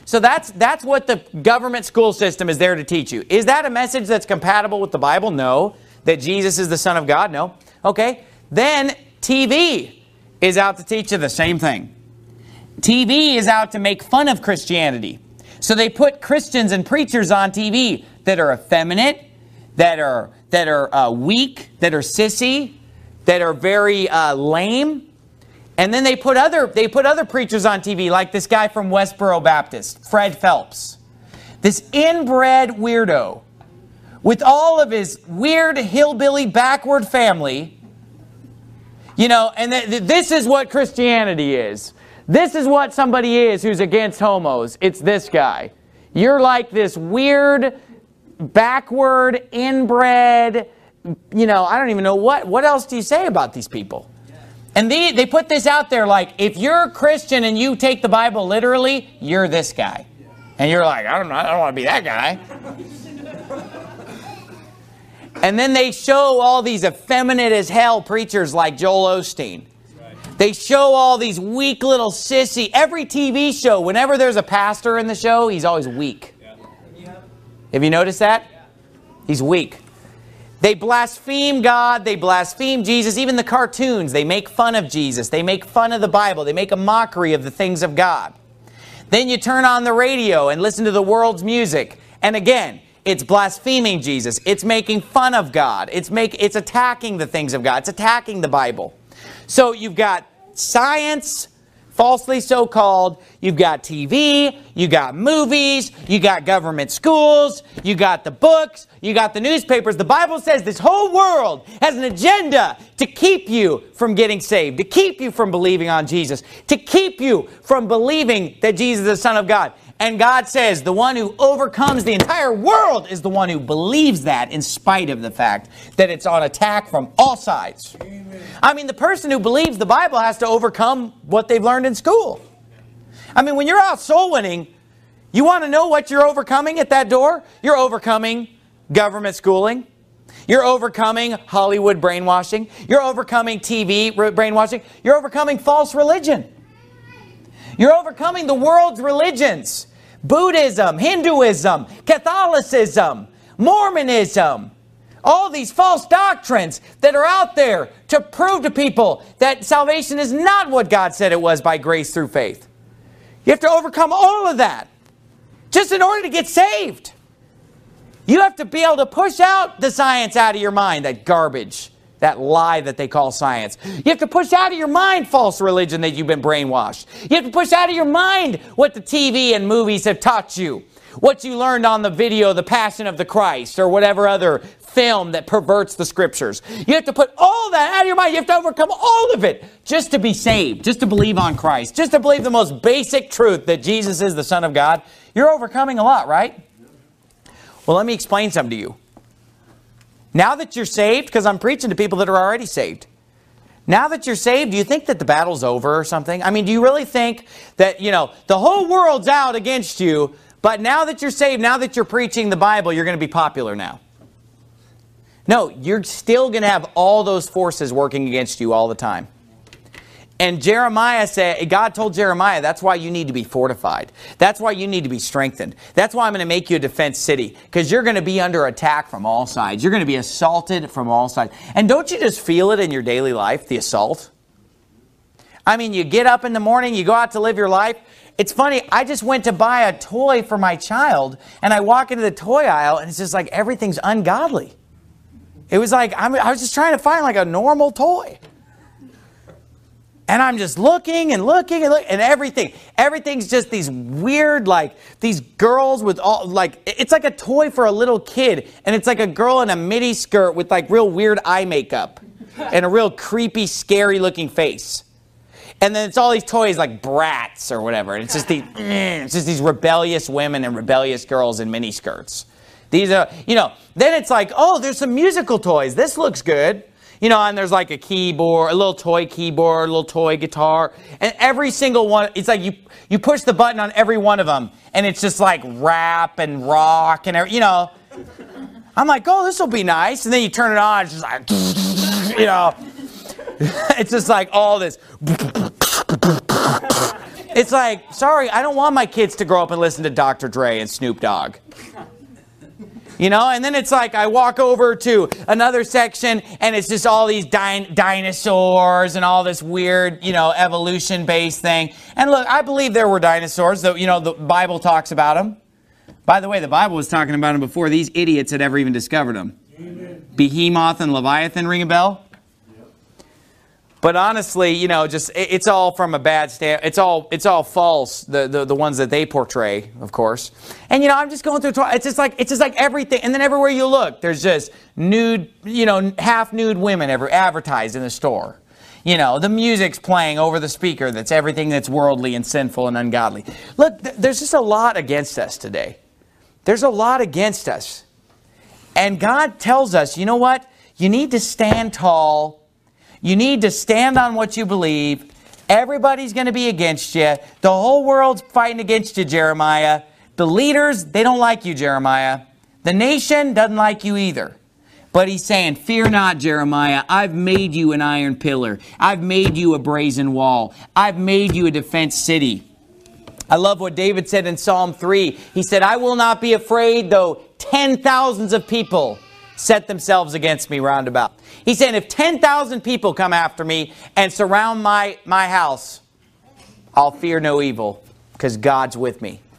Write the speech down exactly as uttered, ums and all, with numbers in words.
So that's, that's what the government school system is there to teach you. Is that a message that's compatible with the Bible? No. That Jesus is the Son of God? No. Okay. Then T V is out to teach you the same thing. T V is out to make fun of Christianity. So they put Christians and preachers on T V that are effeminate, that are, that are uh, weak, that are sissy, that are very uh, lame. And then they put other they put other preachers on T V, like this guy from Westboro Baptist, Fred Phelps. This inbred weirdo with all of his weird hillbilly backward family. You know, and th th this is what Christianity is. This is what somebody is who's against homos. It's this guy. You're like this weird, backward, inbred, you know, I don't even know what, what else do you say about these people? And they, they put this out there like, if you're a Christian and you take the Bible literally, you're this guy. And you're like, I don't know, I don't want to be that guy. And then they show all these effeminate as hell preachers like Joel Osteen. They show all these weak little sissy. Every T V show, whenever there's a pastor in the show, he's always weak. Have you noticed that? He's weak. They blaspheme God. They blaspheme Jesus. Even the cartoons, they make fun of Jesus. They make fun of the Bible. They make a mockery of the things of God. Then you turn on the radio and listen to the world's music. And again, it's blaspheming Jesus. It's making fun of God. It's, make, it's attacking the things of God. It's attacking the Bible. So you've got science, falsely so-called. You've got T V. You got movies. You got government schools. You got the books. You got the newspapers. The Bible says this whole world has an agenda to keep you from getting saved, to keep you from believing on Jesus, to keep you from believing that Jesus is the Son of God. And God says the one who overcomes the entire world is the one who believes that in spite of the fact that it's on attack from all sides. Amen. I mean, the person who believes the Bible has to overcome what they've learned in school. I mean, when you're out soul winning, you want to know what you're overcoming at that door? You're overcoming government schooling. You're overcoming Hollywood brainwashing. You're overcoming T V brainwashing. You're overcoming false religion. You're overcoming the world's religions. Buddhism, Hinduism, Catholicism, Mormonism. All these false doctrines that are out there to prove to people that salvation is not what God said it was by grace through faith. You have to overcome all of that just in order to get saved. You have to be able to push out the science out of your mind, that garbage, that lie that they call science. You have to push out of your mind false religion that you've been brainwashed. You have to push out of your mind what the T V and movies have taught you. What you learned on the video, The Passion of the Christ, or whatever other film that perverts the scriptures. You have to put all that out of your mind. You have to overcome all of it just to be saved, just to believe on Christ, just to believe the most basic truth that Jesus is the Son of God. You're overcoming a lot, right? Well, let me explain something to you. Now that you're saved, because I'm preaching to people that are already saved. Now that you're saved, do you think that the battle's over or something? I mean, do you really think that, you know, the whole world's out against you, but now that you're saved, now that you're preaching the Bible, you're going to be popular now? No, you're still going to have all those forces working against you all the time. And Jeremiah said, God told Jeremiah, that's why you need to be fortified. That's why you need to be strengthened. That's why I'm going to make you a defense city. Because you're going to be under attack from all sides. You're going to be assaulted from all sides. And don't you just feel it in your daily life, the assault? I mean, you get up in the morning, you go out to live your life. It's funny, I just went to buy a toy for my child, and I walk into the toy aisle, and it's just like everything's ungodly. It was like, I'm, I was just trying to find like a normal toy. And I'm just looking and looking and looking and everything. Everything's just these weird, like, these girls with all, like, it's like a toy for a little kid. And it's like a girl in a midi skirt with like real weird eye makeup and a real creepy, scary looking face. And then it's all these toys like Bratz or whatever. And it's just these, it's just these rebellious women and rebellious girls in mini skirts. These are, you know, then it's like, oh, there's some musical toys. This looks good. You know, and there's like a keyboard, a little toy keyboard, a little toy guitar. And every single one, it's like you, you push the button on every one of them. And it's just like rap and rock and, you know. I'm like, oh, this will be nice. And then you turn it on, it's just like, you know. It's just like all this. It's like, sorry, I don't want my kids to grow up and listen to Doctor Dre and Snoop Dogg. You know, and then it's like I walk over to another section and it's just all these din- dinosaurs and all this weird, you know, evolution-based thing. And look, I believe there were dinosaurs, though, you know, the Bible talks about them. By the way, the Bible was talking about them before these idiots had ever even discovered them. Amen. Behemoth and Leviathan, ring a bell? But honestly, you know, just it, it's all from a bad stand. It's all it's all false. The, the the ones that they portray, of course. And you know, I'm just going through. It's just like it's just like everything. And then everywhere you look, there's just nude, you know, half nude women ever advertised in the store. You know, the music's playing over the speaker. That's everything that's worldly and sinful and ungodly. Look, th- there's just a lot against us today. There's a lot against us, and God tells us, you know what? You need to stand tall. You need to stand on what you believe. Everybody's going to be against you. The whole world's fighting against you, Jeremiah. The leaders, they don't like you, Jeremiah. The nation doesn't like you either. But he's saying, fear not, Jeremiah. I've made you an iron pillar. I've made you a brazen wall. I've made you a defense city. I love what David said in Psalm three. He said, I will not be afraid, though ten thousands of people set themselves against me round about. He's saying, if ten thousand people come after me and surround my, my house, I'll fear no evil because God's with me.